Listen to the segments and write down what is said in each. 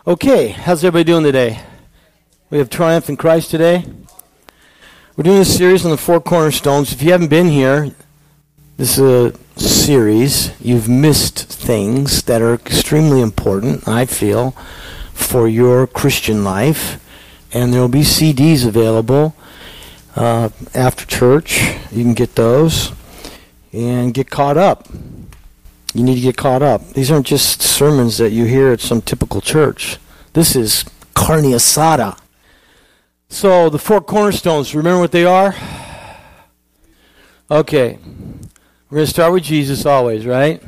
Okay, how's everybody doing today? We have Triumph in Christ today. We're doing a series on the four cornerstones. If you haven't been here, this is a series. You've missed things that are extremely important, I feel, for your Christian life. And there will be CDs available after church. You can get those and get caught up. You need to get caught up. These aren't just sermons that you hear at some typical church. This is carne asada. So, the four cornerstones, remember what they are? Okay. We're going to start with Jesus always, right?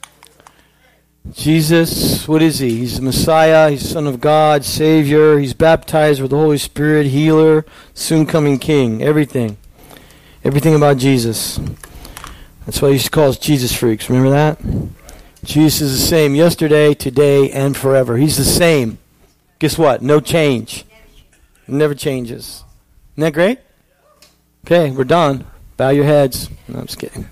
Jesus, what is he? He's the Messiah. He's the Son of God, Savior. He's baptized with the Holy Spirit, healer, soon-coming King. Everything. Everything about Jesus. That's why he used to call us Jesus freaks. Remember that? Jesus is the same yesterday, today, and forever. He's the same. Guess what? No change. Never changes. Isn't that great? Okay, we're done. Bow your heads. No, I'm just kidding.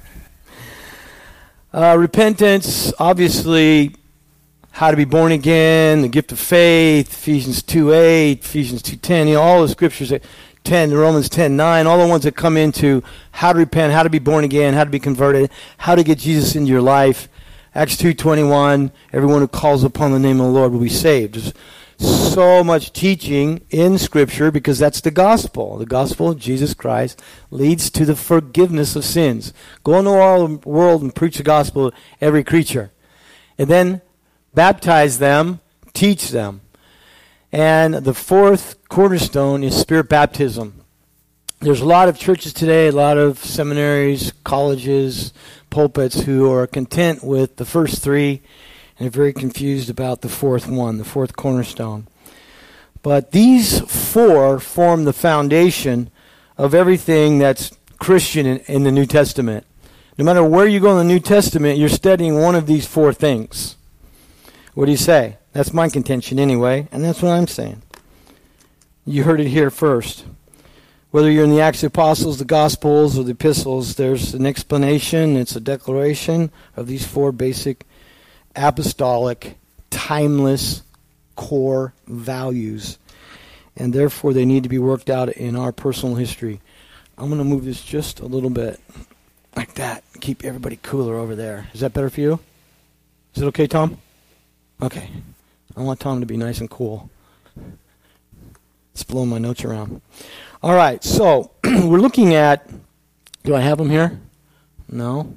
Repentance, obviously, how to be born again, the gift of faith, Ephesians 2:8, Ephesians 2:10, all the scriptures, Romans 10:9, all the ones that come into how to repent, how to be born again, how to be converted, how to get Jesus into your life. Acts 2:21, everyone who calls upon the name of the Lord will be saved. There's so much teaching in Scripture because that's the gospel. The gospel of Jesus Christ leads to the forgiveness of sins. Go into all the world and preach the gospel to every creature. And then baptize them, teach them. And the fourth cornerstone is Spirit baptism. There's a lot of churches today, a lot of seminaries, colleges, pulpits who are content with the first three and are very confused about the fourth one, the fourth cornerstone. But these four form the foundation of everything that's Christian in the New Testament. No matter where you go in the New Testament, you're studying one of these four things. What do you say? That's my contention anyway, and that's what I'm saying. You heard it here first. Whether you're in the Acts of the Apostles, the Gospels, or the Epistles, there's an explanation, it's a declaration of these four basic apostolic, timeless, core values. And therefore, they need to be worked out in our personal history. I'm going to move this just a little bit, like that. Keep everybody cooler over there. Is that better for you? Is it okay, Tom? Okay. I want Tom to be nice and cool. It's blowing my notes around. All right, so we're looking at, do I have them here? No.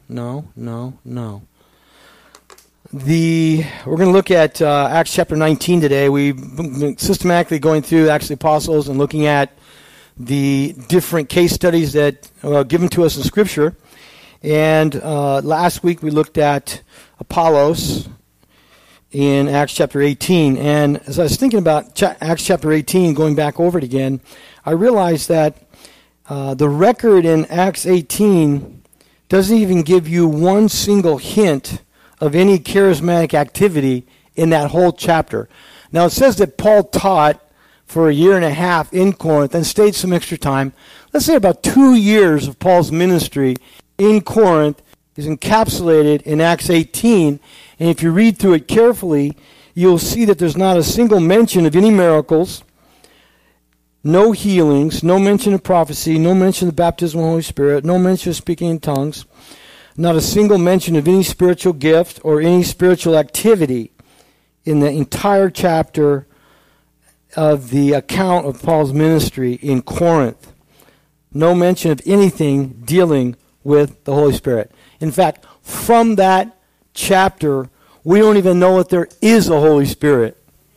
We're going to look at Acts chapter 19 today. We've been systematically going through Acts of the Apostles and looking at the different case studies that are given to us in Scripture. And last week we looked at Apollos in Acts chapter 18. And as I was thinking about Acts chapter 18, going back over it again, I realized that the record in Acts 18 doesn't even give you one single hint of any charismatic activity in that whole chapter. Now it says that Paul taught for a year and a half in Corinth and stayed some extra time. Let's say about 2 years of Paul's ministry in Corinth is encapsulated in Acts 18. And if you read through it carefully, you'll see that there's not a single mention of any miracles, no healings, no mention of prophecy, no mention of the baptism of the Holy Spirit, no mention of speaking in tongues, not a single mention of any spiritual gift or any spiritual activity in the entire chapter of the account of Paul's ministry in Corinth. No mention of anything dealing with the Holy Spirit. In fact, from that chapter, we don't even know that there is a Holy Spirit.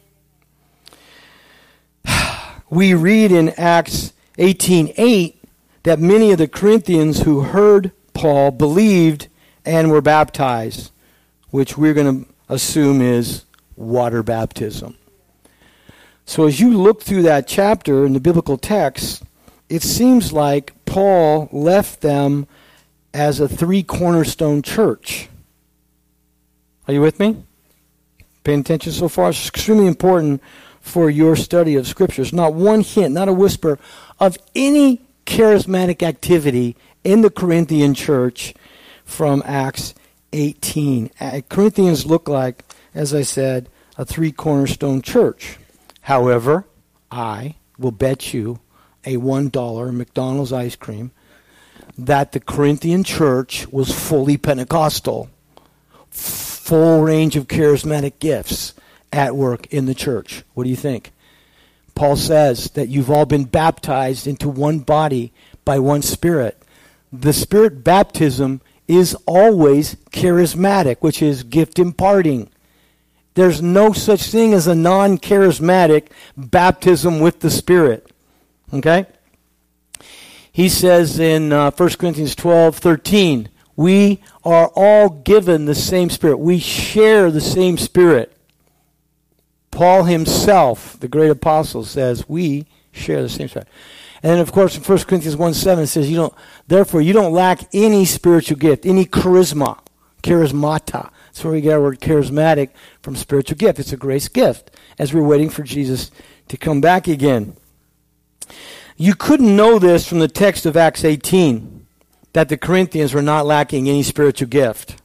We read in Acts 18:8 that many of the Corinthians who heard Paul believed and were baptized, which we're going to assume is water baptism. So as you look through that chapter in the biblical text, it seems like Paul left them as a three cornerstone church. Are you with me? Paying attention so far? It's extremely important for your study of Scriptures. Not one hint, not a whisper of any charismatic activity in the Corinthian church from Acts 18. Corinthians look like, as I said, a 3 cornerstone church. However, I will bet you a $1 McDonald's ice cream that the Corinthian church was fully Pentecostal. Full range of charismatic gifts at work in the church. What do you think? Paul says that you've all been baptized into one body by one Spirit. The Spirit baptism is always charismatic, which is gift imparting. There's no such thing as a non-charismatic baptism with the Spirit. Okay? He says in 1 Corinthians 12:13, we are all given the same Spirit. We share the same Spirit. Paul himself, the great apostle, says we share the same Spirit. And then, of course, in 1 Corinthians 1:7 it says, therefore, you don't lack any spiritual gift, any charisma, charismata. That's where we get our word charismatic from spiritual gift. It's a grace gift as we're waiting for Jesus to come back again. You couldn't know this from the text of Acts 18, that the Corinthians were not lacking any spiritual gift.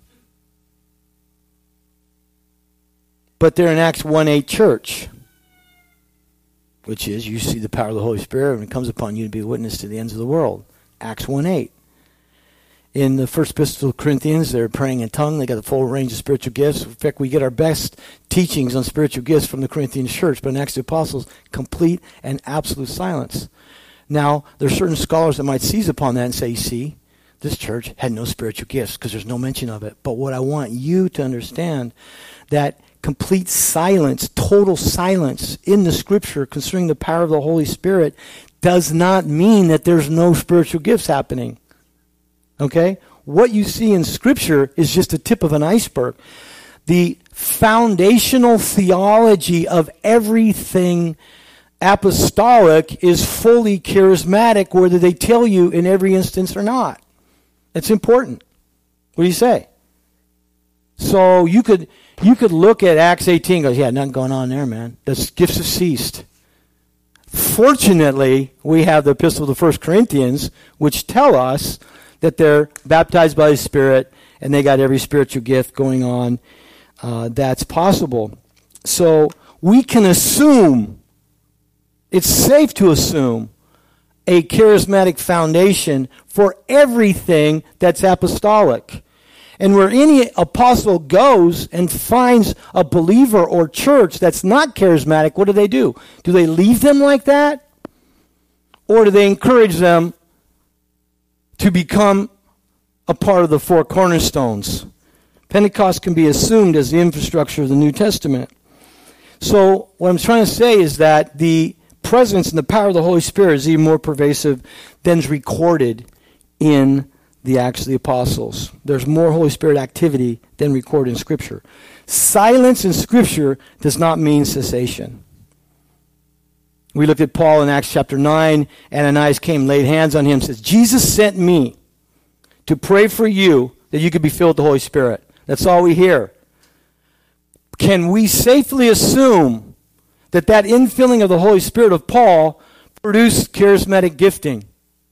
But they're in Acts 1:8 church, which is you see the power of the Holy Spirit when it comes upon you to be a witness to the ends of the world. Acts 1:8. In the first epistle of Corinthians, they're praying in tongue. They got the full range of spiritual gifts. In fact, we get our best teachings on spiritual gifts from the Corinthian church. But in Acts of the Apostles, complete and absolute silence. Now, there are certain scholars that might seize upon that and say, see, this church had no spiritual gifts because there's no mention of it. But what I want you to understand, that complete silence, total silence in the Scripture concerning the power of the Holy Spirit does not mean that there's no spiritual gifts happening. Okay? What you see in Scripture is just the tip of an iceberg. The foundational theology of everything apostolic is fully charismatic, whether they tell you in every instance or not. It's important. What do you say? So you could look at Acts 18 and go, yeah, nothing going on there, man. The gifts have ceased. Fortunately, we have the epistle to 1 Corinthians, which tell us that they're baptized by the Spirit and they got every spiritual gift going on that's possible. So we can assume, it's safe to assume, a charismatic foundation for everything that's apostolic. And where any apostle goes and finds a believer or church that's not charismatic, what do? Do they leave them like that? Or do they encourage them to become a part of the 4 cornerstones? Pentecost can be assumed as the infrastructure of the New Testament. So what I'm trying to say is that the presence and the power of the Holy Spirit is even more pervasive than is recorded in the Acts of the Apostles. There's more Holy Spirit activity than recorded in Scripture. Silence in Scripture does not mean cessation. We looked at Paul in Acts chapter 9. Ananias came, laid hands on him, says, Jesus sent me to pray for you that you could be filled with the Holy Spirit. That's all we hear. Can we safely assume that infilling of the Holy Spirit of Paul produced charismatic gifting?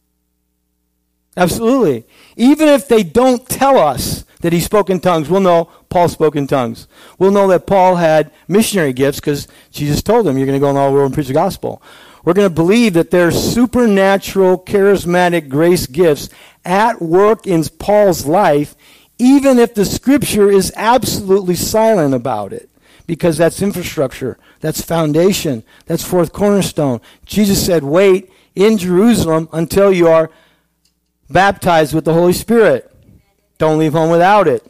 Absolutely. Even if they don't tell us that he spoke in tongues, we'll know Paul spoke in tongues. We'll know that Paul had missionary gifts because Jesus told him, you're going to go in all the world and preach the gospel. We're going to believe that there's supernatural, charismatic grace gifts at work in Paul's life, even if the Scripture is absolutely silent about it, because that's infrastructure, that's foundation, that's 4th cornerstone. Jesus said, wait in Jerusalem until you are baptized with the Holy Spirit. Don't leave home without it.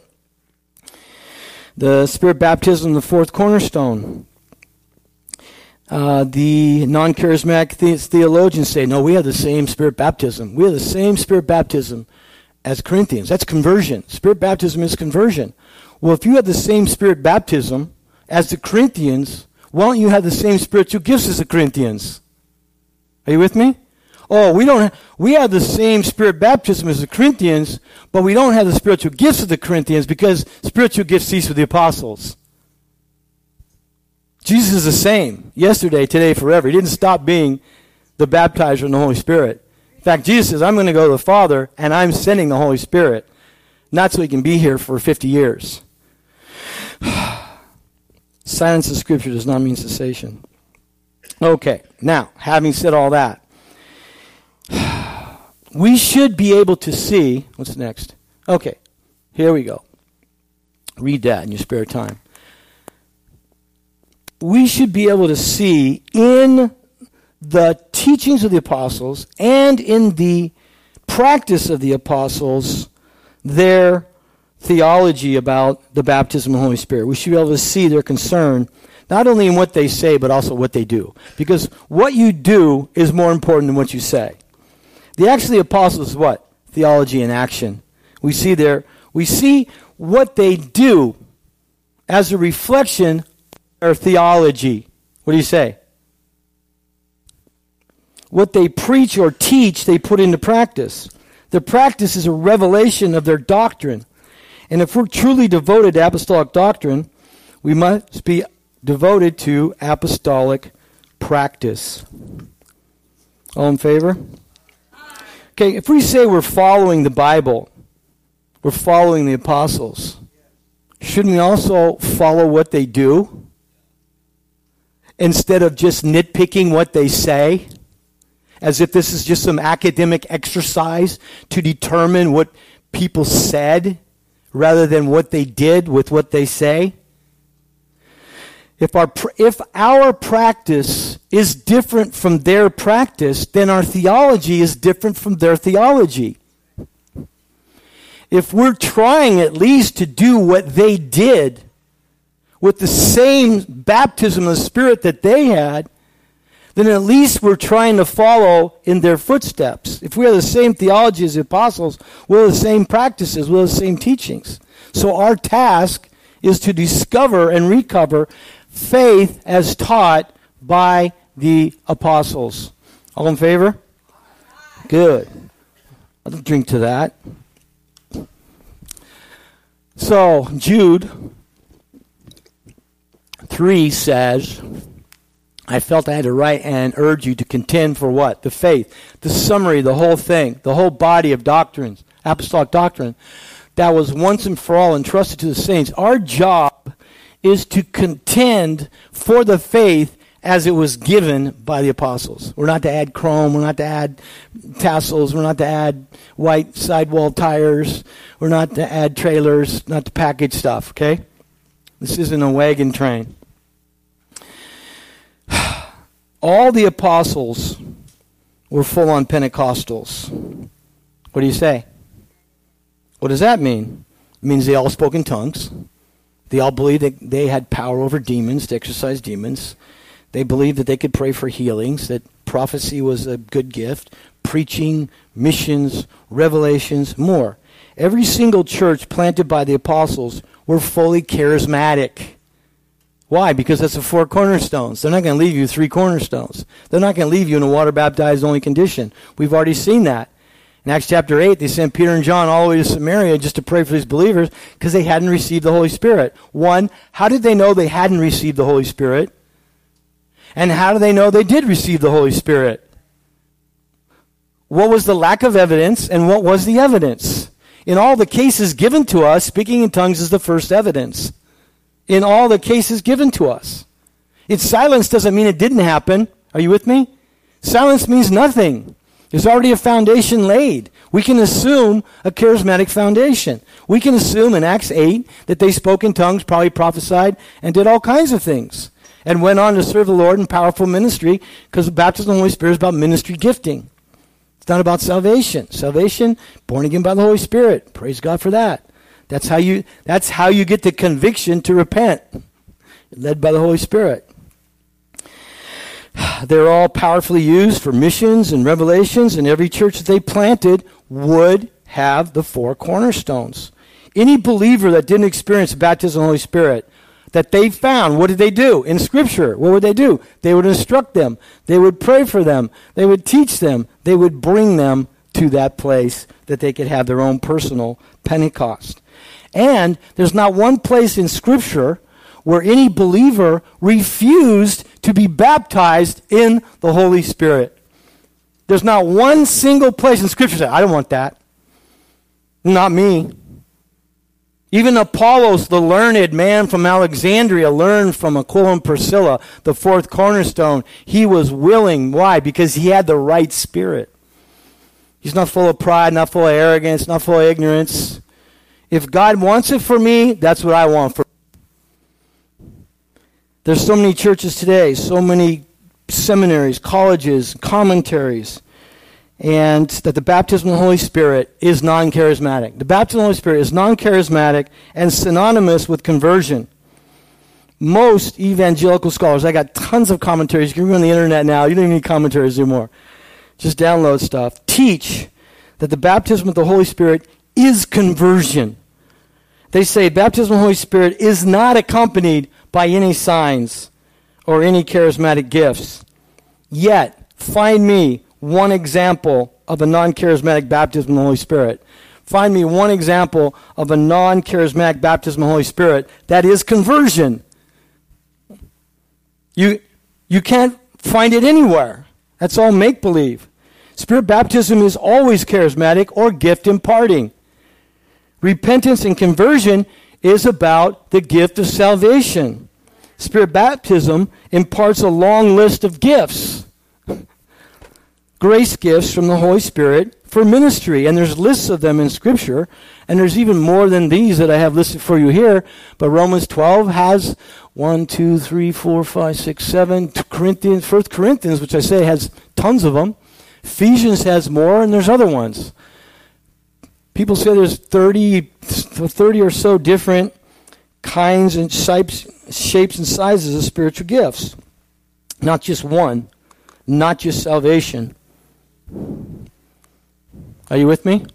The Spirit baptism, the 4th cornerstone. The non-charismatic theologians say, no, we have the same Spirit baptism. We have the same Spirit baptism as Corinthians. That's conversion. Spirit baptism is conversion. Well, if you have the same Spirit baptism as the Corinthians, why don't you have the same spiritual gifts as the Corinthians? Are you with me? Oh, we have the same Spirit baptism as the Corinthians, but we don't have the spiritual gifts of the Corinthians because spiritual gifts cease with the apostles. Jesus is the same yesterday, today, forever. He didn't stop being the baptizer in the Holy Spirit. In fact, Jesus says, I'm going to go to the Father, and I'm sending the Holy Spirit, not so he can be here for 50 years. Silence of Scripture does not mean cessation. Okay, now, having said all that, we should be able to see, what's next? Okay, here we go. Read that in your spare time. We should be able to see in the teachings of the apostles and in the practice of the apostles their theology about the baptism of the Holy Spirit. We should be able to see their concern not only in what they say but also what they do. Because what you do is more important than what you say. The Acts of the Apostles is what? Theology in action. We see what they do as a reflection of their theology. What do you say? What they preach or teach, they put into practice. The practice is a revelation of their doctrine. And if we're truly devoted to apostolic doctrine, we must be devoted to apostolic practice. All in favor? Okay, if we say we're following the Bible, we're following the apostles, shouldn't we also follow what they do instead of just nitpicking what they say, as if this is just some academic exercise to determine what people said rather than what they did with what they say? If our practice is different from their practice, then our theology is different from their theology. If we're trying at least to do what they did with the same baptism of the Spirit that they had, then at least we're trying to follow in their footsteps. If we have the same theology as the apostles, we'll have the same practices, we'll have the same teachings. So our task is to discover and recover faith as taught by the apostles. All in favor? Good. I'll drink to that. So, Jude 3 says, I felt I had to write and urge you to contend for what? The faith. The summary, the whole thing, the whole body of doctrines, apostolic doctrine, that was once and for all entrusted to the saints. Our job is to contend for the faith as it was given by the apostles. We're not to add chrome, we're not to add tassels, we're not to add white sidewall tires, we're not to add trailers, not to package stuff, okay? This isn't a wagon train. All the apostles were full-on Pentecostals. What do you say? What does that mean? It means they all spoke in tongues. They all believed that they had power over demons, to exorcise demons. They believed that they could pray for healings, that prophecy was a good gift, preaching, missions, revelations, more. Every single church planted by the apostles were fully charismatic. Why? Because that's the 4 cornerstones. They're not going to leave you 3 cornerstones. They're not going to leave you in a water-baptized only condition. We've already seen that. In Acts chapter 8, they sent Peter and John all the way to Samaria just to pray for these believers because they hadn't received the Holy Spirit. One, how did they know they hadn't received the Holy Spirit? And how do they know they did receive the Holy Spirit? What was the lack of evidence and what was the evidence? In all the cases given to us, speaking in tongues is the first evidence. In all the cases given to us. Its silence doesn't mean it didn't happen. Are you with me? Silence means nothing. There's already a foundation laid. We can assume a charismatic foundation. We can assume in Acts 8 that they spoke in tongues, probably prophesied, and did all kinds of things. And went on to serve the Lord in powerful ministry because the baptism of the Holy Spirit is about ministry gifting. It's not about salvation. Salvation, born again by the Holy Spirit. Praise God for that. That's how you get the conviction to repent. Led by the Holy Spirit. They're all powerfully used for missions and revelations, and every church that they planted would have the 4 cornerstones. Any believer that didn't experience the baptism of the Holy Spirit that they found, what did they do? In Scripture, what would they do? They would instruct them. They would pray for them. They would teach them. They would bring them to that place that they could have their own personal Pentecost. And there's not one place in Scripture where any believer refused to be baptized in the Holy Spirit. There's not one single place in Scripture that I don't want that. Not me. Even Apollos, the learned man from Alexandria, learned from Aquila and Priscilla, the fourth cornerstone. He was willing. Why? Because he had the right spirit. He's not full of pride, not full of arrogance, not full of ignorance. If God wants it for me, that's what I want for me. There's so many churches today, so many seminaries, colleges, commentaries, and that the baptism of the Holy Spirit is non-charismatic. The baptism of the Holy Spirit is non-charismatic and synonymous with conversion. Most evangelical scholars, I got tons of commentaries. You can read on the internet now. You don't even need commentaries anymore. Just download stuff. Teach that the baptism of the Holy Spirit is conversion. They say baptism of the Holy Spirit is not accompanied by any signs or any charismatic gifts. Yet, find me one example of a non-charismatic baptism of the Holy Spirit. Find me one example of a non-charismatic baptism of the Holy Spirit that is conversion. You can't find it anywhere. That's all make-believe. Spirit baptism is always charismatic or gift imparting. Repentance and conversion is about the gift of salvation. Spirit baptism imparts a long list of gifts. Grace gifts from the Holy Spirit for ministry. And there's lists of them in Scripture. And there's even more than these that I have listed for you here. But Romans 12 has 1, 2, 3, 4, 5, 6, 7. Corinthians, 1 Corinthians, which I say has tons of them. Ephesians has more, and there's other ones. People say there's 30 or so different kinds and shapes and sizes of spiritual gifts. Not just one. Not just salvation. Are you with me?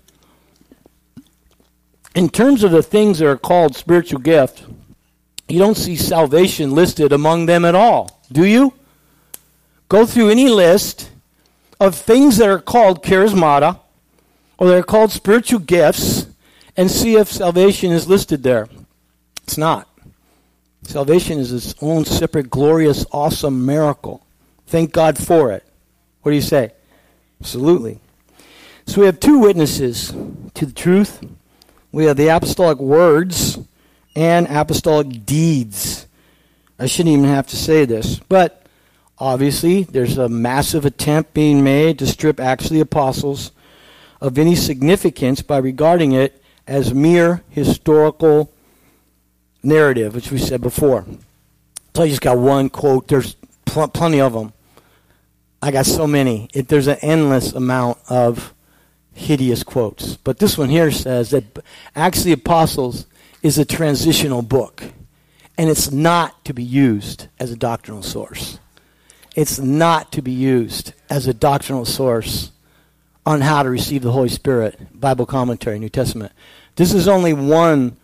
In terms of the things that are called spiritual gift, you don't see salvation listed among them at all, do you? Go through any list of things that are called charismata or they're called spiritual gifts and see if salvation is listed there. It's not. Salvation is its own separate, glorious, awesome miracle. Thank God for it. What do you say? Absolutely. So we have two witnesses to the truth. We have the apostolic words and apostolic deeds. I shouldn't even have to say this, but obviously there's a massive attempt being made to strip Acts of the Apostles of any significance by regarding it as mere historical narrative, which we said before. So I just got one quote. There's plenty of them. I got so many. There's an endless amount of hideous quotes. But this one here says that Acts of the Apostles is a transitional book. And it's not to be used as a doctrinal source. It's not to be used as a doctrinal source on how to receive the Holy Spirit, Bible commentary, New Testament. This is only one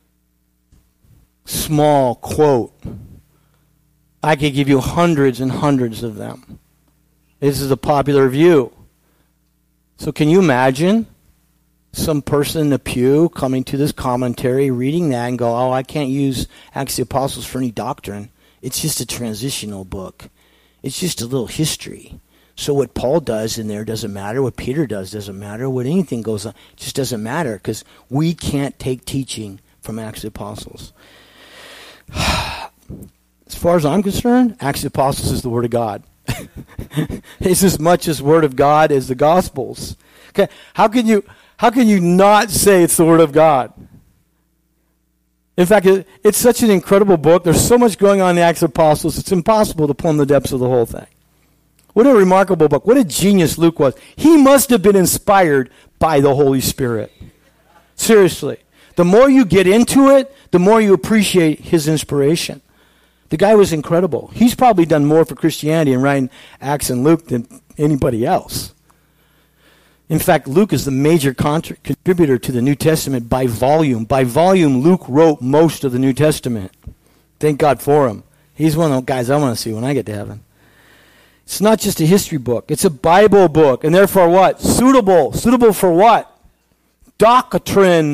small quote. I could give you hundreds and hundreds of them. This is a popular view. So can you imagine some person in the pew coming to this commentary, reading that and go, oh, I can't use Acts of the Apostles for any doctrine. It's just a transitional book. It's just a little history. So what Paul does in there doesn't matter. What Peter does doesn't matter. What anything goes on, it just doesn't matter because we can't take teaching from Acts of the Apostles. As far as I'm concerned, Acts of the Apostles is the Word of God. It's as much as Word of God as the Gospels. Okay, how can you not say it's the Word of God? In fact, it's such an incredible book. There's so much going on in the Acts of the Apostles, it's impossible to plumb the depths of the whole thing. What a remarkable book. What a genius Luke was. He must have been inspired by the Holy Spirit. Seriously. The more you get into it, the more you appreciate his inspiration. The guy was incredible. He's probably done more for Christianity in writing Acts and Luke than anybody else. In fact, Luke is the major contributor to the New Testament by volume. By volume, Luke wrote most of the New Testament. Thank God for him. He's one of the guys I want to see when I get to heaven. It's not just a history book. It's a Bible book. And therefore what? Suitable. Suitable for what? Doctrine.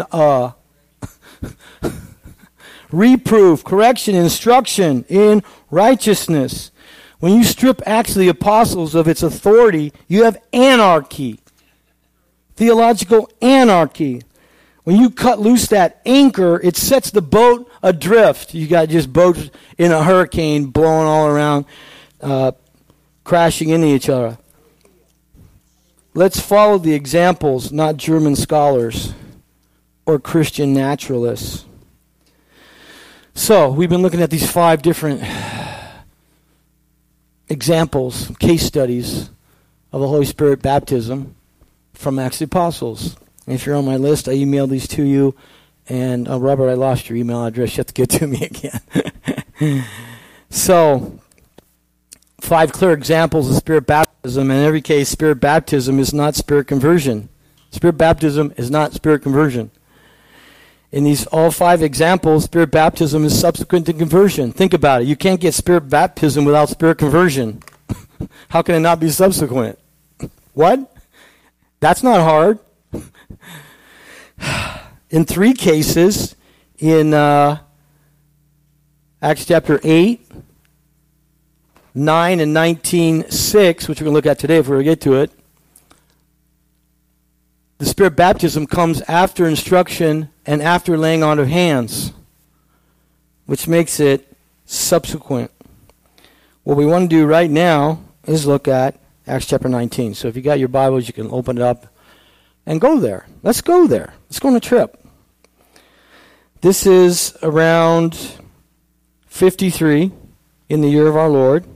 Reproof, correction, instruction in righteousness. When you strip Acts of the Apostles of its authority, you have anarchy. Theological anarchy. When you cut loose that anchor, it sets the boat adrift. You got just boats in a hurricane blowing all around, crashing into each other. Let's follow the examples, not German scholars or Christian naturalists. So, we've been looking at these 5 different examples, case studies of the Holy Spirit baptism from Acts of the Apostles. And if you're on my list, I emailed these to you. And Robert, I lost your email address. You have to get to me again. So, 5 clear examples of Spirit baptism. In every case, Spirit baptism is not Spirit conversion. Spirit baptism is not Spirit conversion. In these all 5 examples, Spirit baptism is subsequent to conversion. Think about it. You can't get Spirit baptism without Spirit conversion. How can it not be subsequent? What? That's not hard. In 3 cases, in Acts chapter 8, 9, and 19:6, which we're going to look at today if we get to it, the Spirit baptism comes after instruction and after laying on of hands, which makes it subsequent. What we want to do right now is look at Acts chapter 19. So if you got your Bibles, you can open it up and go there. Let's go there. Let's go on a trip. This is around 53 in the year of our Lord.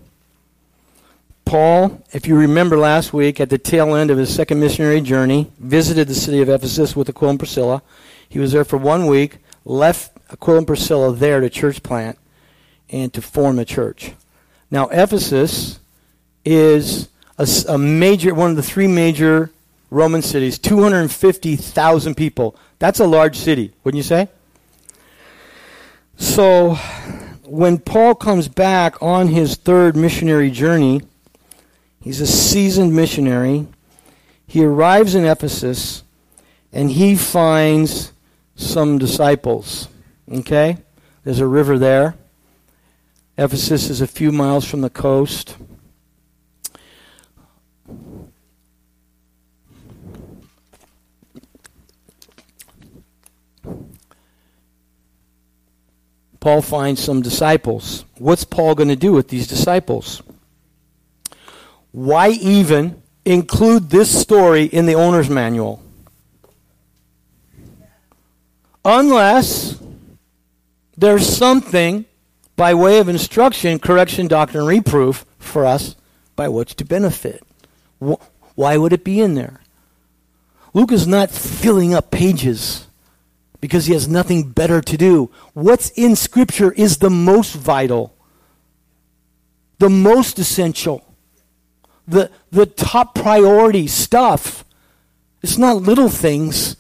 Paul, if you remember last week, at the tail end of his second missionary journey, visited the city of Ephesus with Aquila and Priscilla. He was there for 1 week, left Aquila and Priscilla there to church plant and to form a church. Now, Ephesus is a major, one of the 3 major Roman cities, 250,000 people. That's a large city, wouldn't you say? So, when Paul comes back on his 3rd missionary journey, he's a seasoned missionary. He arrives in Ephesus, and he finds some disciples. Okay? There's a river there. Ephesus is a few miles from the coast. Paul finds some disciples. What's Paul going to do with these disciples? Why even include this story in the owner's manual? Unless there's something by way of instruction, correction, doctrine, and reproof for us by which to benefit. Why would it be in there? Luke is not filling up pages because he has nothing better to do. What's in Scripture is the most vital, the most essential, the top priority stuff. It's not little things.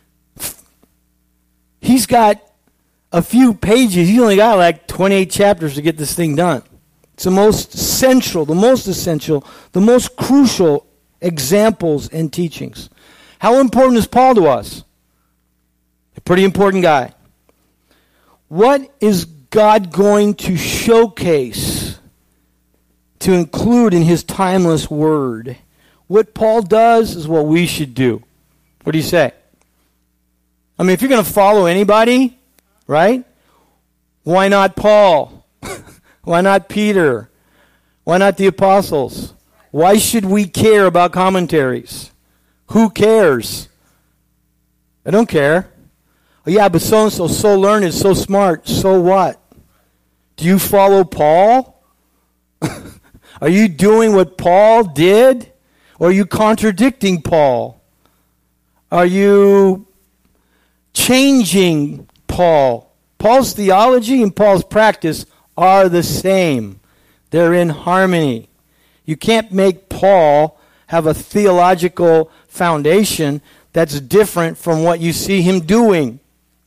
He's got a few pages. He's only got like 28 chapters to get this thing done. It's the most central, the most essential, the most crucial examples and teachings. How important is Paul to us? A pretty important guy. What is God going to showcase to include in his timeless word? What Paul does is what we should do. What do you say? I mean, if you're going to follow anybody, right? Why not Paul? Why not Peter? Why not the apostles? Why should we care about commentaries? Who cares? I don't care. Oh, yeah, but so-and-so, so learned, so smart. So what? Do you follow Paul? Are you doing what Paul did? Or are you contradicting Paul? Are you changing Paul? Paul's theology and Paul's practice are the same. They're in harmony. You can't make Paul have a theological foundation that's different from what you see him doing.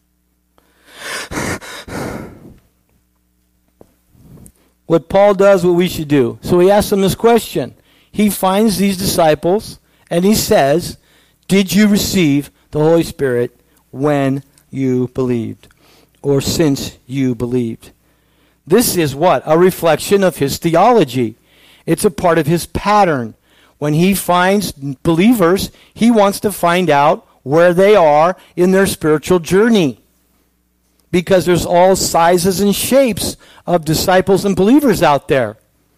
What Paul does, what we should do. So he asks them this question. He finds these disciples and he says, did you receive the Holy Spirit when you believed? Or since you believed? This is what? A reflection of his theology. It's a part of his pattern. When he finds believers, he wants to find out where they are in their spiritual journey. Because there's all sizes and shapes of disciples and believers out there.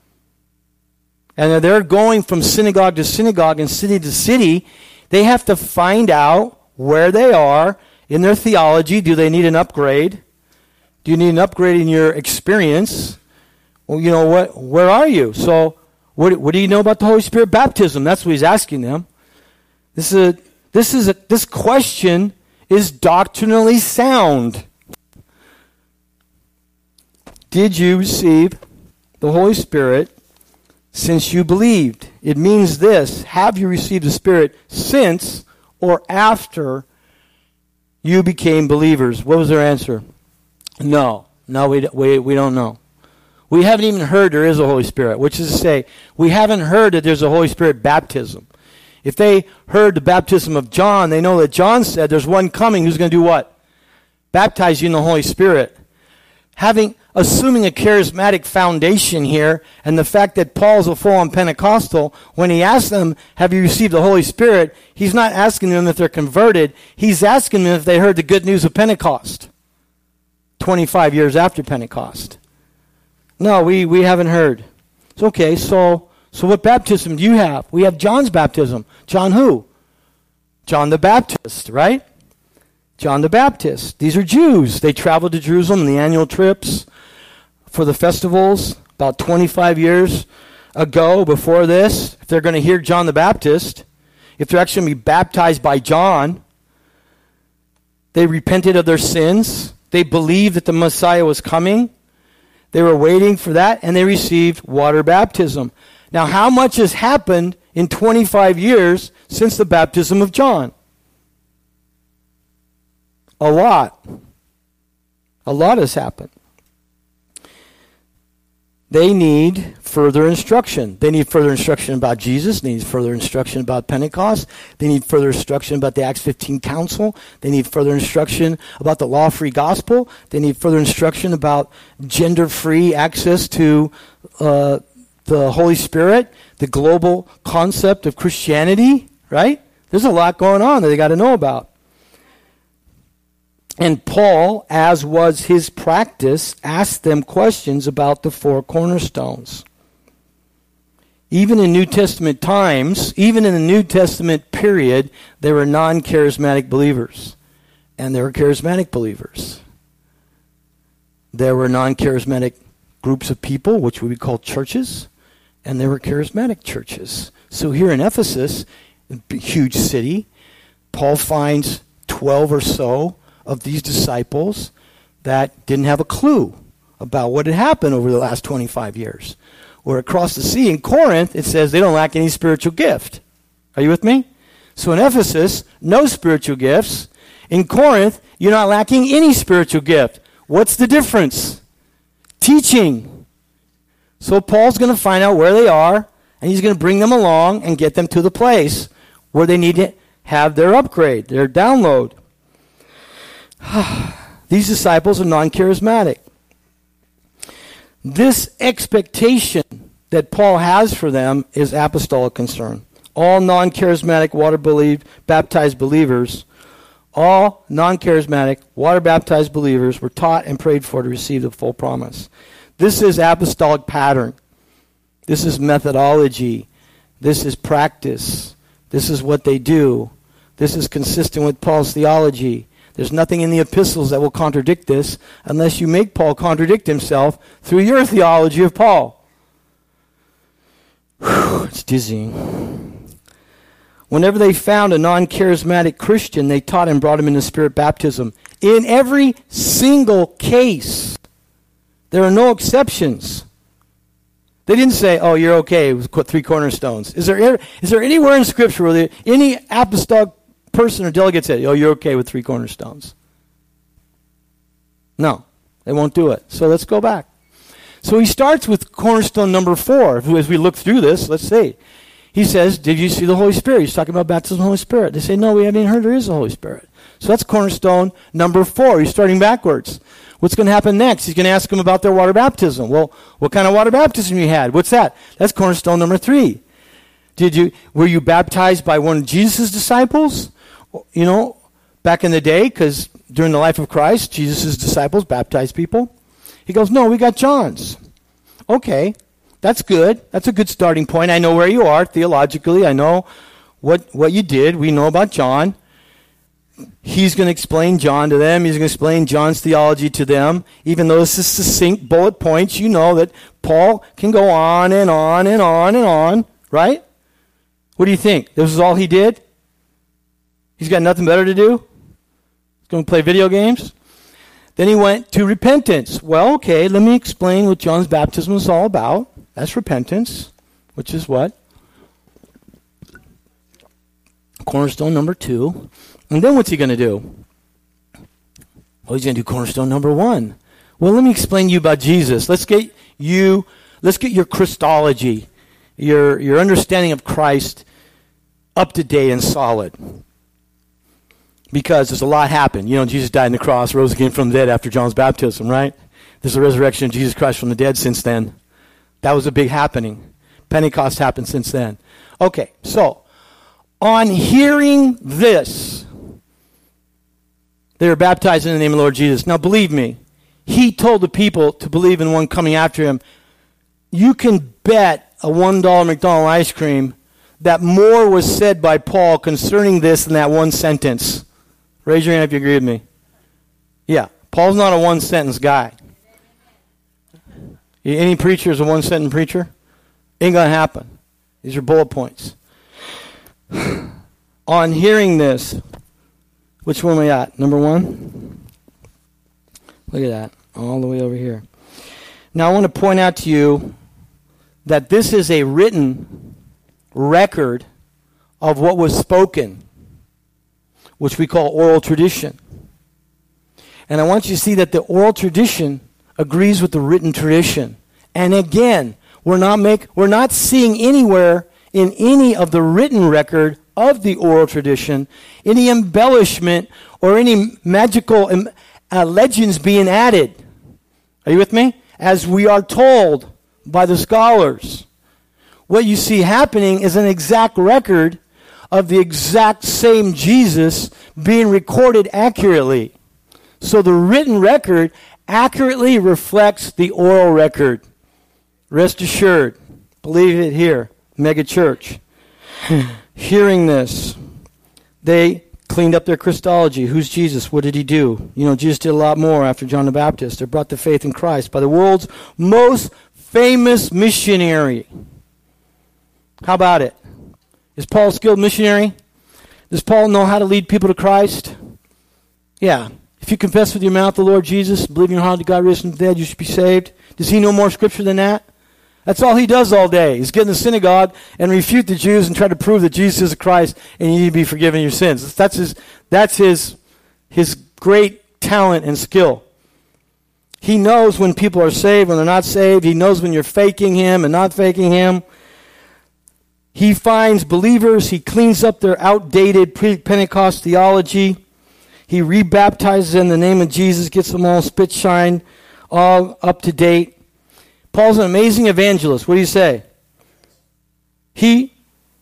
And they're going from synagogue to synagogue and city to city. They have to find out where they are in their theology. Do they need an upgrade? Do you need an upgrade in your experience? Well, you know what? Where are you? So, what do you know about the Holy Spirit baptism? That's what he's asking them. This question is doctrinally sound. Did you receive the Holy Spirit since you believed? It means this: have you received the Spirit since or after you became believers? What was their answer? No, we don't know. We haven't even heard there is a Holy Spirit, which is to say, we haven't heard that there's a Holy Spirit baptism. If they heard the baptism of John, they know that John said there's one coming who's going to do what? Baptize you in the Holy Spirit. Assuming a charismatic foundation here, and the fact that Paul's a full-on Pentecostal, when he asks them, have you received the Holy Spirit, he's not asking them if they're converted. He's asking them if they heard the good news of Pentecost, 25 years after Pentecost. No, we haven't heard. It's okay, so what baptism do you have? We have John's baptism. John who? John the Baptist, right? John the Baptist. These are Jews. They traveled to Jerusalem in the annual trips for the festivals about 25 years ago before this. If they're going to hear John the Baptist, if they're actually going to be baptized by John, they repented of their sins. They believed that the Messiah was coming. They were waiting for that, and they received water baptism. Now, how much has happened in 25 years since the baptism of John? A lot. A lot has happened. They need further instruction. They need further instruction about Jesus. They need further instruction about Pentecost. They need further instruction about the Acts 15 Council. They need further instruction about the law-free gospel. They need further instruction about gender-free access to the Holy Spirit, the global concept of Christianity, right? There's a lot going on that they got to know about. And Paul, as was his practice, asked them questions about the four cornerstones. Even in New Testament times, even in the New Testament period, there were non-charismatic believers. And there were charismatic believers. There were non-charismatic groups of people, which we would call churches, and there were charismatic churches. So here in Ephesus, a huge city, Paul finds 12 or so of these disciples that didn't have a clue about what had happened over the last 25 years. Or across the sea in Corinth, it says they don't lack any spiritual gift. Are you with me? So in Ephesus, no spiritual gifts. In Corinth, you're not lacking any spiritual gift. What's the difference? Teaching. So Paul's going to find out where they are, and he's going to bring them along and get them to the place where they need to have their upgrade, their download. These disciples are non-charismatic. This expectation that Paul has for them is apostolic concern. All non-charismatic water-baptized believers, all non-charismatic water-baptized believers were taught and prayed for to receive the full promise. This is apostolic pattern. This is methodology. This is practice. This is what they do. This is consistent with Paul's theology. There's nothing in the epistles that will contradict this unless you make Paul contradict himself through your theology of Paul. It's dizzying. Whenever they found a non-charismatic Christian, they taught and brought him into spirit baptism. In every single case, there are no exceptions. They didn't say, oh, you're okay with three cornerstones. Is there anywhere in Scripture where any apostolic person or delegate said, oh, you're okay with three cornerstones? No, they won't do it. So let's go back. So he starts with cornerstone number 4. As we look through this, let's see. He says, did you see the Holy Spirit? He's talking about baptism of the Holy Spirit. They say, no, we haven't even heard there is a Holy Spirit. So that's cornerstone number 4. He's starting backwards. What's going to happen next? He's going to ask them about their water baptism. Well, what kind of water baptism you had? What's that? That's cornerstone number 3. Were you baptized by one of Jesus' disciples? back in the day, because during the life of Christ, Jesus' disciples baptized people. He goes, no, we got John's. Okay, that's good. That's a good starting point. I know where you are theologically. I know what you did. We know about John. He's going to explain John to them. He's going to explain John's theology to them. Even though this is succinct bullet points, you know that Paul can go on and on and on and on, right? What do you think? This is all he did? He's got nothing better to do? He's going to play video games? Then he went to repentance. Well, okay, let me explain what John's baptism was all about. That's repentance, which is what? Cornerstone number 2. And then what's he going to do? Well, he's going to do cornerstone number 1. Well, let me explain to you about Jesus. Let's get your Christology, your understanding of Christ up to date and solid. Because there's a lot happened. Jesus died on the cross, rose again from the dead after John's baptism, right? There's a resurrection of Jesus Christ from the dead since then. That was a big happening. Pentecost happened since then. Okay, so on hearing this, they were baptized in the name of the Lord Jesus. Now, believe me, he told the people to believe in one coming after him. You can bet a $1 McDonald's ice cream that more was said by Paul concerning this than that one sentence. Raise your hand if you agree with me. Yeah, Paul's not a one-sentence guy. Any preacher is a one-sentence preacher? Ain't going to happen. These are bullet points. On hearing this, which one are we at? Number 1? Look at that. All the way over here. Now I want to point out to you that this is a written record of what was spoken, which we call oral tradition. And I want you to see that the oral tradition agrees with the written tradition. And again, we're not seeing anywhere in any of the written record of the oral tradition any embellishment or any magical legends being added. Are you with me? As we are told by the scholars. What you see happening is an exact record of the exact same Jesus being recorded accurately. So the written record accurately reflects the oral record. Rest assured. Believe it here. Mega church. Hearing this, they cleaned up their Christology. Who's Jesus? What did he do? Jesus did a lot more after John the Baptist. They brought the faith in Christ by the world's most famous missionary. How about it? Is Paul a skilled missionary? Does Paul know how to lead people to Christ? Yeah. If you confess with your mouth the Lord Jesus, believe in your heart that God raised him from the dead, you should be saved. Does he know more scripture than that? That's all he does all day. He's get in the synagogue and refute the Jews and try to prove that Jesus is the Christ and you need to be forgiven your sins. That's his great talent and skill. He knows when people are saved, when they're not saved. He knows when you're faking him and not faking him. He finds believers. He cleans up their outdated pre-Pentecost theology. He rebaptizes in the name of Jesus, gets them all spit shine, all up to date. Paul's an amazing evangelist. What do you say? He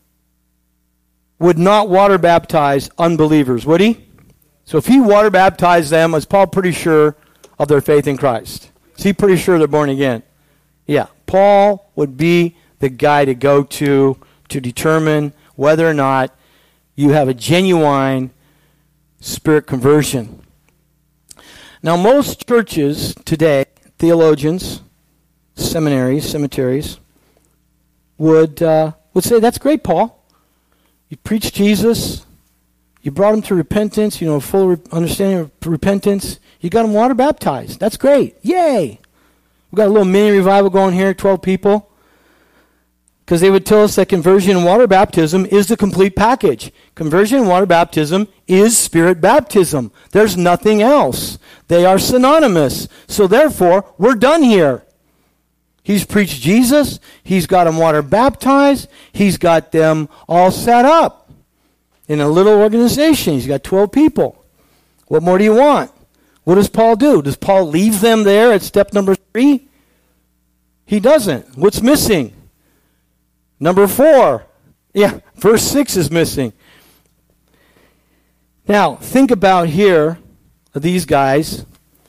would not water baptize unbelievers, would he? So if he water baptized them, is Paul pretty sure of their faith in Christ? Is he pretty sure they're born again? Yeah. Paul would be the guy to go to determine whether or not you have a genuine spirit conversion. Now, most churches today, theologians, cemeteries, would say, that's great, Paul. You preached Jesus. You brought him to repentance, full understanding of repentance. You got him water baptized. That's great. Yay. We've got a little mini revival going here, 12 people. Because they would tell us that conversion and water baptism is the complete package. Conversion and water baptism is spirit baptism. There's nothing else. They are synonymous. So therefore, we're done here. He's preached Jesus. He's got them water baptized. He's got them all set up in a little organization. He's got 12 people. What more do you want? What does Paul do? Does Paul leave them there at step number 3? He doesn't. What's missing? Number 4. Yeah, verse 6 is missing. Now, think about here, these guys.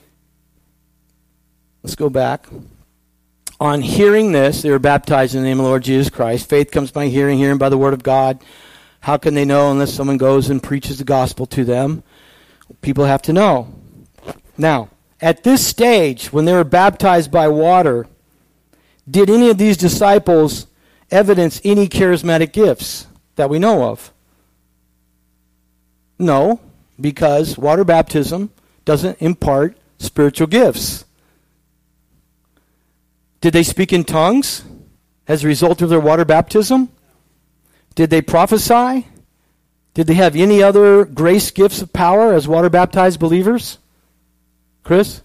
Let's go back. On hearing this, they were baptized in the name of the Lord Jesus Christ. Faith comes by hearing, hearing by the word of God. How can they know unless someone goes and preaches the gospel to them? People have to know. Now, at this stage, when they were baptized by water, did any of these disciples evidence any charismatic gifts that we know of? No, because water baptism doesn't impart spiritual gifts. Did they speak in tongues as a result of their water baptism? Did they prophesy? Did they have any other grace gifts of power as water baptized believers? Chris?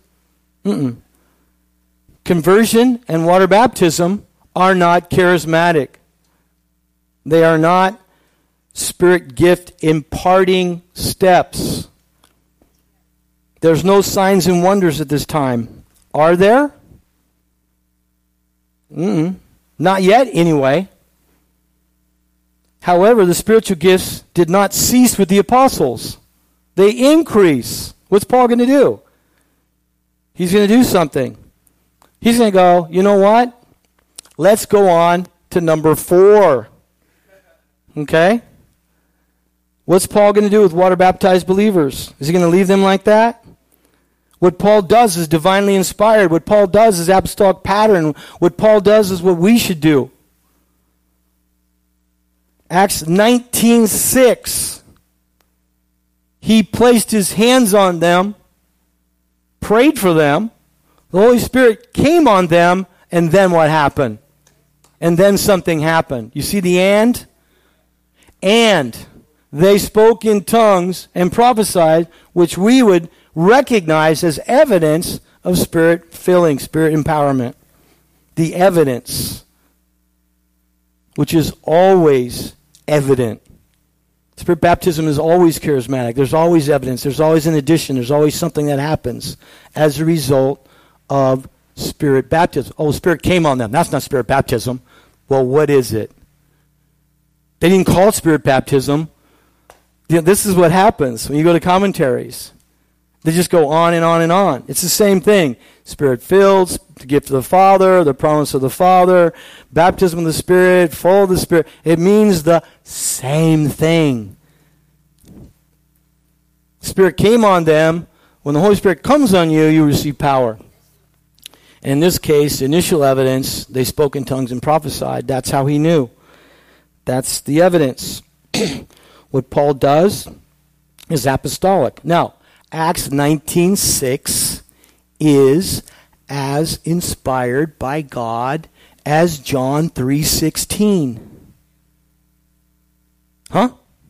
Conversion and water baptism are not charismatic. They are not spirit gift imparting steps. There's no signs and wonders at this time. Are there? Not yet, anyway. However, the spiritual gifts did not cease with the apostles. They increase. What's Paul going to do? He's going to do something. He's going to go, you know what? Let's go on to number 4. Okay? What's Paul going to do with water-baptized believers? Is he going to leave them like that? What Paul does is divinely inspired. What Paul does is apostolic pattern. What Paul does is what we should do. Acts 19:6. He placed his hands on them, prayed for them. The Holy Spirit came on them, and then what happened? And then something happened. You see the and? And they spoke in tongues and prophesied, which we would recognize as evidence of spirit filling, spirit empowerment. The evidence, which is always evident. Spirit baptism is always charismatic. There's always evidence. There's always an addition. There's always something that happens as a result of spirit baptism. Oh, Spirit came on them. That's not spirit baptism. Well, what is it? They didn't call it spirit baptism. You know, this is what happens when you go to commentaries. They just go on and on and on. It's the same thing. Spirit-filled, the gift of the Father, the promise of the Father, baptism of the Spirit, full of the Spirit. It means the same thing. Spirit came on them. When the Holy Spirit comes on you, you receive power. And in this case, initial evidence, they spoke in tongues and prophesied. That's how he knew. That's the evidence. What Paul does is apostolic. Now, Acts 19:6 is as inspired by God as John 3:16. Huh?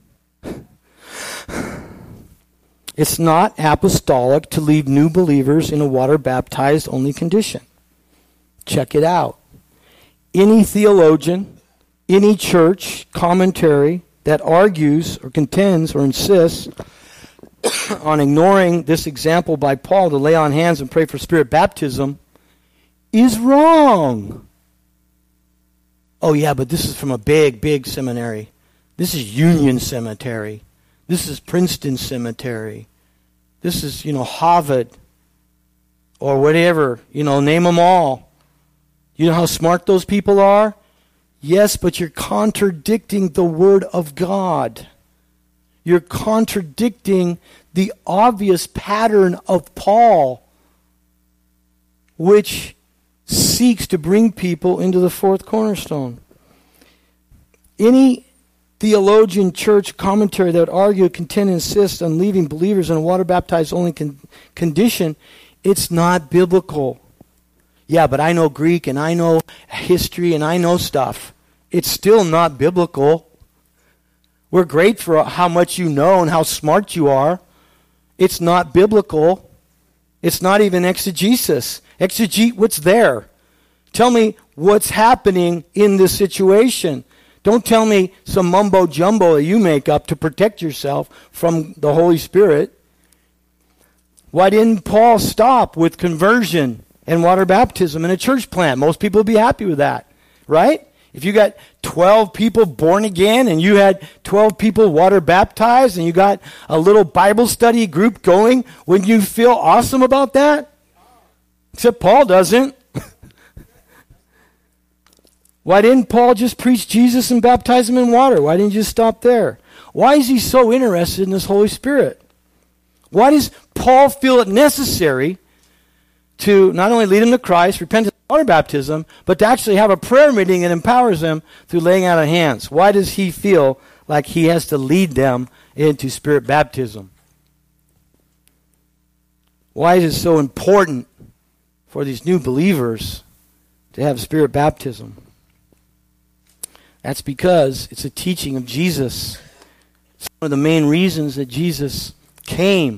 It's not apostolic to leave new believers in a water-baptized only condition. Check it out. Any theologian, any church commentary that argues or contends or insists on ignoring this example by Paul to lay on hands and pray for spirit baptism is wrong. Oh yeah, but this is from a big seminary. This is Union Cemetery. This is Princeton Cemetery. This is, Harvard or whatever, name them all. You know how smart those people are? Yes, but you're contradicting the Word of God. You're contradicting the obvious pattern of Paul, which seeks to bring people into the fourth cornerstone. Any theologian, church, commentary that would argue, contend, insist on leaving believers in a water-baptized only condition, it's not biblical. Yeah, but I know Greek and I know history and I know stuff. It's still not biblical. We're great for how much you know and how smart you are. It's not biblical. It's not even exegesis. Exegete what's there. Tell me what's happening in this situation. Don't tell me some mumbo jumbo that you make up to protect yourself from the Holy Spirit. Why didn't Paul stop with conversion and water baptism in a church plant? Most people would be happy with that, right? If you got 12 people born again and you had 12 people water baptized and you got a little Bible study group going, wouldn't you feel awesome about that? Except Paul doesn't. Why didn't Paul just preach Jesus and baptize him in water? Why didn't he just stop there? Why is he so interested in this Holy Spirit? Why does Paul feel it necessary to not only lead them to Christ, repentance, and water baptism, but to actually have a prayer meeting that empowers them through laying out of hands? Why does he feel like he has to lead them into Spirit baptism? Why is it so important for these new believers to have Spirit baptism? That's because it's a teaching of Jesus. It's one of the main reasons that Jesus came.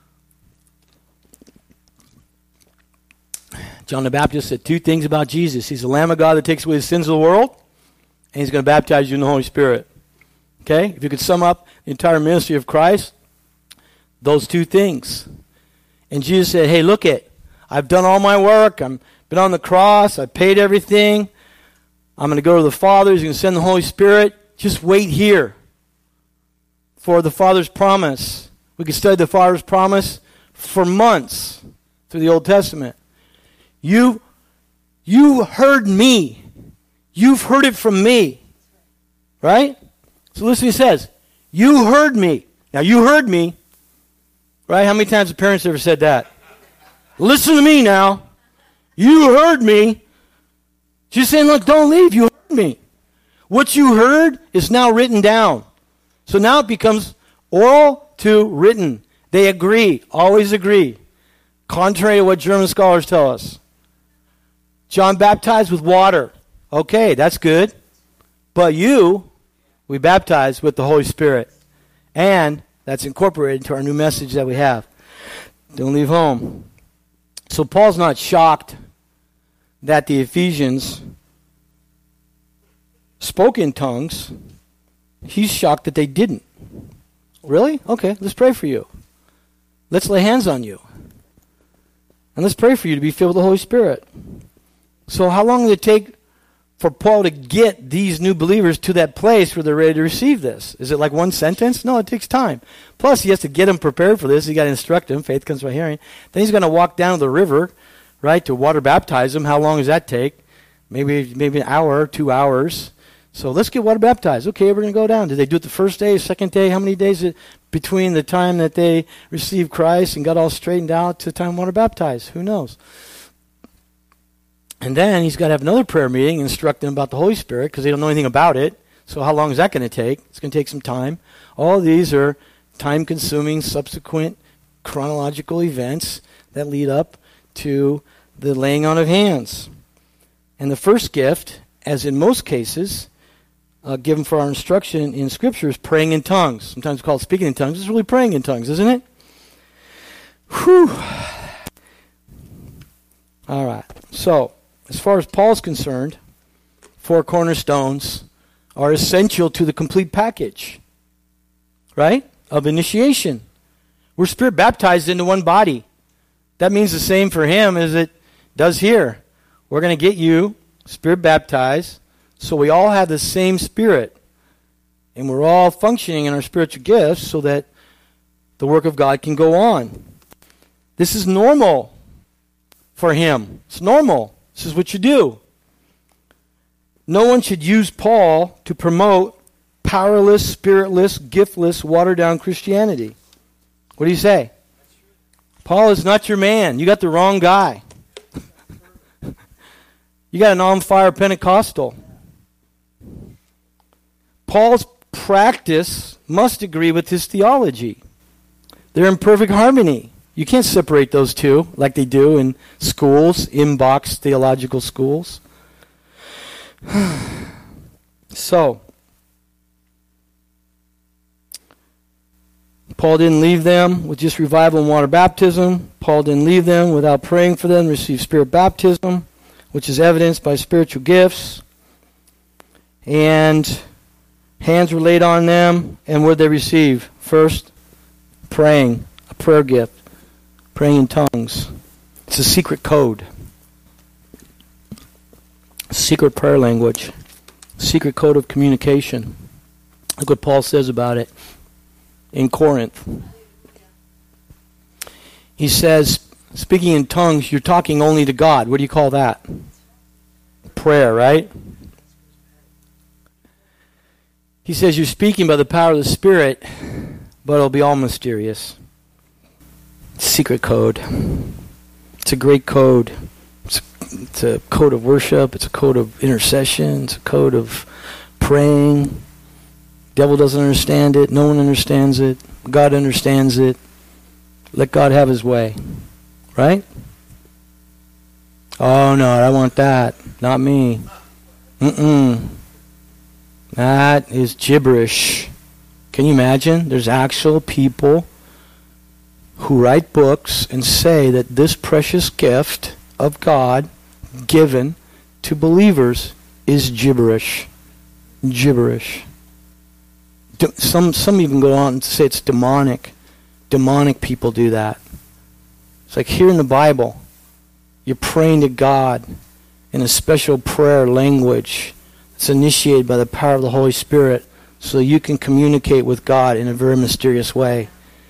John the Baptist said two things about Jesus. He's the Lamb of God that takes away the sins of the world, and he's going to baptize you in the Holy Spirit. Okay? If you could sum up the entire ministry of Christ, those two things. And Jesus said, hey, look it. I've done all my work. I've been on the cross. I've paid everything. I'm going to go to the Father. He's going to send the Holy Spirit. Just wait here for the Father's promise. We could study the Father's promise for months through the Old Testament. You heard me. You've heard it from me. Right? So listen, he says, you heard me. Now you heard me. Right? How many times have parents ever said that? Listen to me now. You heard me. She's saying, look, don't leave. You heard me. What you heard is now written down. So now it becomes oral to written. They agree. Always agree. Contrary to what German scholars tell us. John baptized with water. Okay, that's good. But we baptize with the Holy Spirit. And that's incorporated into our new message that we have. Don't leave home. So Paul's not shocked that the Ephesians spoke in tongues. He's shocked that they didn't. Really? Okay, let's pray for you. Let's lay hands on you. And let's pray for you to be filled with the Holy Spirit. So how long did it take for Paul to get these new believers to that place where they're ready to receive this? Is it like one sentence? No, it takes time. Plus, he has to get them prepared for this. He's got to instruct them. Faith comes by hearing. Then he's going to walk down to the river, right, to water baptize them. How long does that take? Maybe an hour, 2 hours. So let's get water baptized. Okay, we're going to go down. Did they do it the first day, second day? How many days between the time that they received Christ and got all straightened out to the time water baptized? Who knows? And then he's got to have another prayer meeting and instruct them about the Holy Spirit because they don't know anything about it. So how long is that going to take? It's going to take some time. All of these are time-consuming, subsequent chronological events that lead up to the laying on of hands. And the first gift, as in most cases, given for our instruction in Scripture, is praying in tongues. Sometimes called speaking in tongues. It's really praying in tongues, isn't it? Whew. All right. So, as far as Paul's concerned, 4 cornerstones are essential to the complete package, right, of initiation. We're Spirit baptized into one body. That means the same for him as it does here. We're going to get you Spirit baptized so we all have the same Spirit. And we're all functioning in our spiritual gifts so that the work of God can go on. This is normal for him. It's normal. This is what you do. No one should use Paul to promote powerless, spiritless, giftless, watered-down Christianity. What do you say? Paul is not your man. You got the wrong guy. You got an on-fire Pentecostal. Paul's practice must agree with his theology. They're in perfect harmony. You can't separate those two like they do in schools, in-box theological schools. So, Paul didn't leave them with just revival and water baptism. Paul didn't leave them without praying for them to receive Spirit baptism, which is evidenced by spiritual gifts. And hands were laid on them, and what did they receive? First, praying, a prayer gift. Praying in tongues. It's a secret code. Secret prayer language. Secret code of communication. Look what Paul says about it in Corinth. He says, speaking in tongues, you're talking only to God. What do you call that? Prayer, right? He says you're speaking by the power of the Spirit, but it'll be all mysterious. Secret code. It's a great code. It's a code of worship. It's a code of intercession. It's a code of praying. Devil doesn't understand it. No one understands it. God understands it. Let God have his way. Right? Oh, no, I want that. Not me. That is gibberish. Can you imagine? There's actual people who write books and say that this precious gift of God given to believers is gibberish. Gibberish. Some even go on and say it's demonic. Demonic people do that. It's like here in the Bible, you're praying to God in a special prayer language. It's initiated by the power of the Holy Spirit so you can communicate with God in a very mysterious way.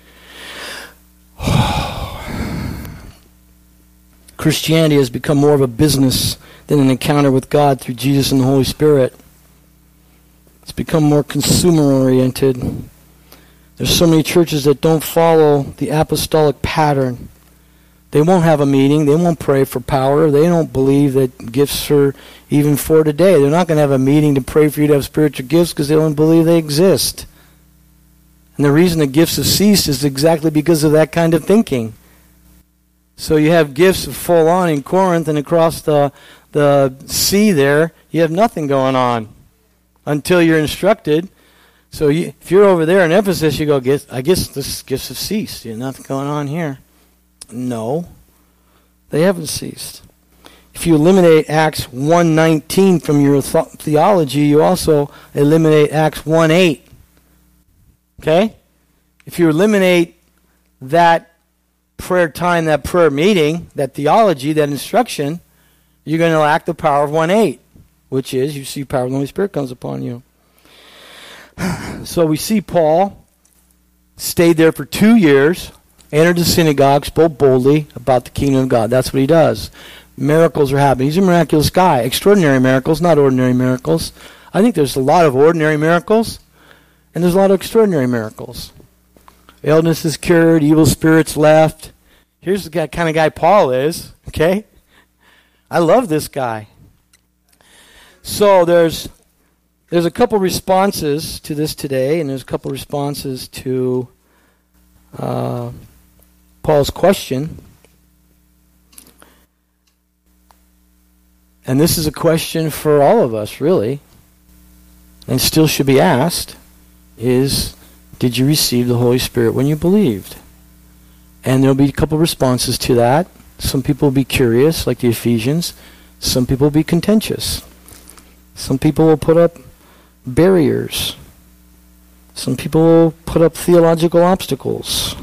Christianity has become more of a business than an encounter with God through Jesus and the Holy Spirit. It's become more consumer-oriented. There's so many churches that don't follow the apostolic pattern. They won't have a meeting. They won't pray for power. They don't believe that gifts are even for today. They're not going to have a meeting to pray for you to have spiritual gifts because they don't believe they exist. And the reason the gifts have ceased is exactly because of that kind of thinking. So you have gifts full on in Corinth, and across the sea there, you have nothing going on until you're instructed. So if you're over there in Ephesus, you go, I guess the gifts have ceased. There's nothing going on here. No, they haven't ceased. If you eliminate Acts 1:19 from your theology, you also eliminate Acts 1:8. Okay? If you eliminate that prayer time, that prayer meeting, that theology, that instruction, you're going to lack the power of 1:8, which is you see power of the Holy Spirit comes upon you. So we see Paul stayed there for 2 years, entered the synagogue, spoke boldly about the kingdom of God. That's what he does. Miracles are happening. He's a miraculous guy. Extraordinary miracles, not ordinary miracles. I think there's a lot of ordinary miracles, and there's a lot of extraordinary miracles. Illness is cured, evil spirits left. Here's the kind of guy Paul is, okay? I love this guy. So there's a couple responses to this today, and there's a couple responses to Paul's question. And this is a question for all of us, really, and still should be asked, is, did you receive the Holy Spirit when you believed? And there'll be a couple responses to that. Some people will be curious, like the Ephesians. Some people will be contentious. Some people will put up barriers. Some people will put up theological obstacles.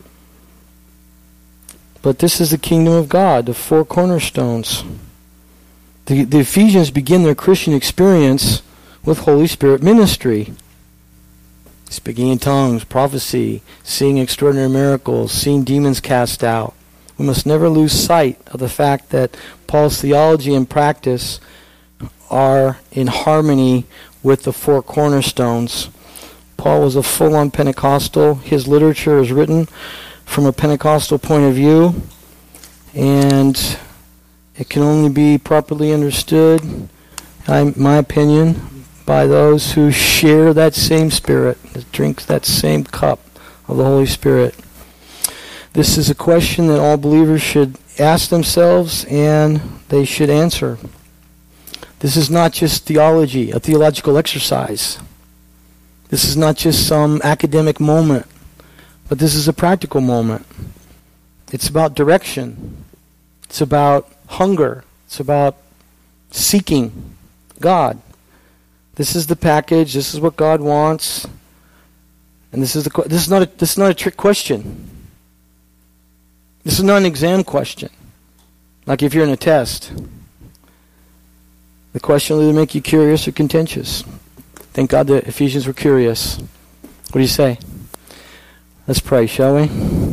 But this is the kingdom of God, the four cornerstones. The Ephesians begin their Christian experience with Holy Spirit ministry. Speaking in tongues, prophecy, seeing extraordinary miracles, seeing demons cast out. We must never lose sight of the fact that Paul's theology and practice are in harmony with the four cornerstones. Paul was a full-on Pentecostal. His literature is written from a Pentecostal point of view, and it can only be properly understood, in my opinion, by those who share that same Spirit, that drink that same cup of the Holy Spirit. This is a question that all believers should ask themselves, and they should answer. This is not just theology, a theological exercise. This is not just some academic moment, but this is a practical moment. It's about direction. It's about hunger. It's about seeking God. This is the package. This is what God wants. And this is not a trick question. This is not an exam question, like if you're in a test. The question will either make you curious or contentious. Thank God the Ephesians were curious. What do you say? Let's pray, shall we?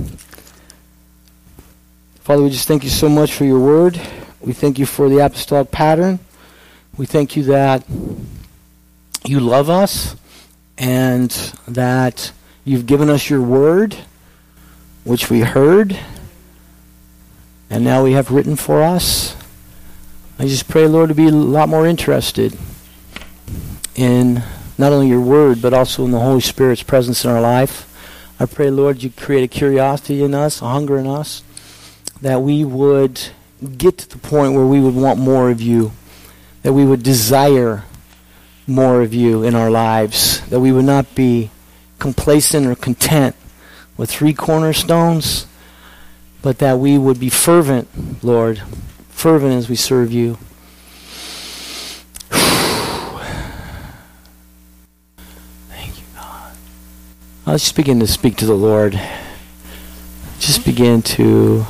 Father, we just thank you so much for your word. We thank you for the apostolic pattern. We thank you that you love us and that you've given us your word, which we heard, and now we have written for us. I just pray, Lord, to be a lot more interested in not only your word, but also in the Holy Spirit's presence in our life. I pray, Lord, you create a curiosity in us, a hunger in us, that we would get to the point where we would want more of you, that we would desire more of you in our lives, that we would not be complacent or content with 3 cornerstones, but that we would be fervent, Lord, fervent as we serve you. Thank you, God. Let's just begin to speak to the Lord. Just begin to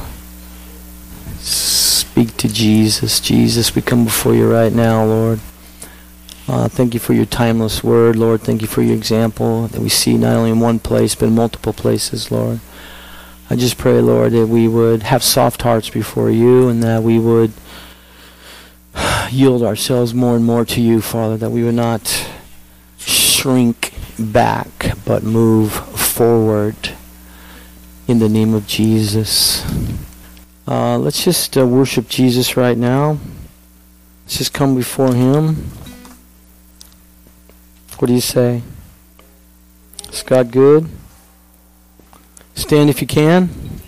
speak to Jesus. Jesus, we come before you right now, Lord. Thank you for your timeless word, Lord. Thank you for your example that we see not only in one place, but in multiple places, Lord. I just pray, Lord, that we would have soft hearts before you and that we would yield ourselves more and more to you, Father, that we would not shrink back, but move forward in the name of Jesus. Let's just worship Jesus right now. Let's just come before him. What do you say? Is God good? Stand if you can.